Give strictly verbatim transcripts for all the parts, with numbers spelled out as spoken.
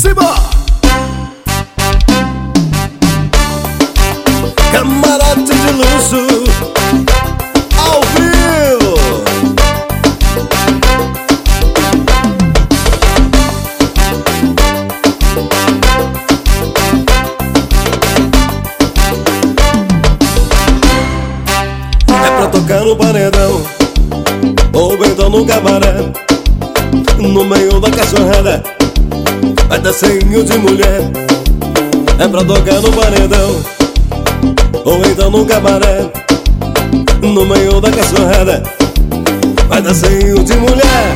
Simba! Camarote de luxo, ao vivo. É pra tocar no paredão, ou então no cabaré, no meio da cachorrada, vai desenho de mulher. É pra tocar no paredão, ou então no cabaré, no meio da cachorrada, vai desenho de mulher.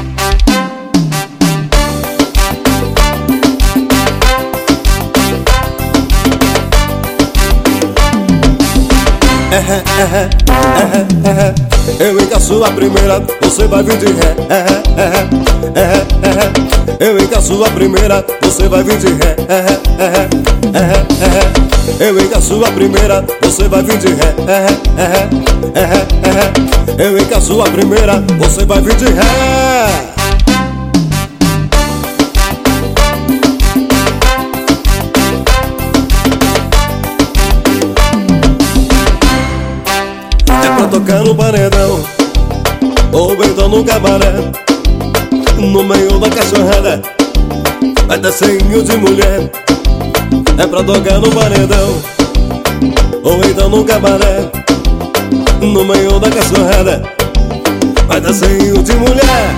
É, é, é, é, é, eu encaço a primeira, você vai vir de ré. É, é, é, é, eu encaço a primeira, você vai vir de ré. É, é, é, eu encaço a primeira, você vai vir de ré. É, é, é, eu encaço a primeira, você vai vir de ré. Tocar no paredão, ou então no cabaré, no meio da cachorrada, vai desenho de mulher. É pra tocar no paredão, ou então no cabaré, no meio da cachorrada, vai desenho de mulher.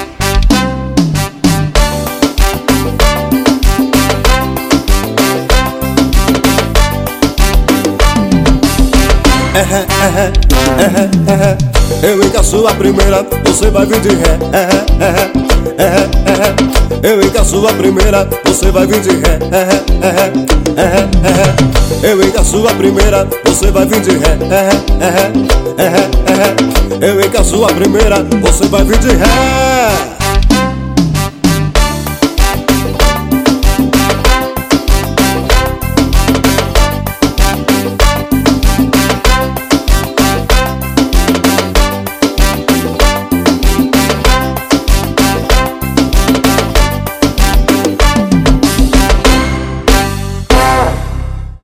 É, é, é, é, é, eu encaço a primeira, você vai vir de ré. É, é, é, é, eu encaço a primeira, você vai vir de ré. É, é, é, eu encaço a primeira, você vai vir de ré. É, é, é, eu encaço a primeira, você vai vir de ré.